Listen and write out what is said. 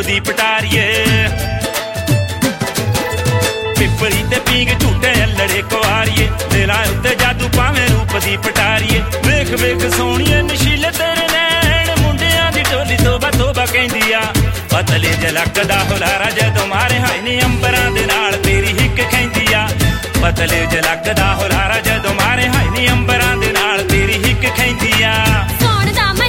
ਦੀ ਪਟਾਰੀਏ ਪਿੱਪਲੀ ਤੇ ਪੀਂਗ ਝੂਟੇ ਅਲੜੇ ਕੁਆਰੀਏ ਦਿਲਾਂ ਉੱਤੇ ਜਾਦੂ ਪਾਵੇਂ ਰੂਪ ਦੀ ਪਟਾਰੀਏ ਵੇਖ ਵੇਖ ਸੋਹਣੀਏ ਨਸ਼ੀਲੇ ਤੇਰੇ ਨੈਣ ਮੁੰਡਿਆਂ ਦੀ ਟੋਲੀ ਤੋਬਾ ਤੋਬਾ ਕਹਿੰਦੀ ਆ ਪਤਲੇ ਜਲਕਦਾ ਹੁਲਾਰਾ ਜਦੋਂ ਮਾਰੇ ਹਾਏ ਨੀ ਅੰਬਰਾਂ ਦੇ ਨਾਲ ਤੇਰੀ ਹਿੱਕ ਖੈਂਦੀ ਆ ਪਤਲੇ ਜਲਕਦਾ ਹੁਲਾਰਾ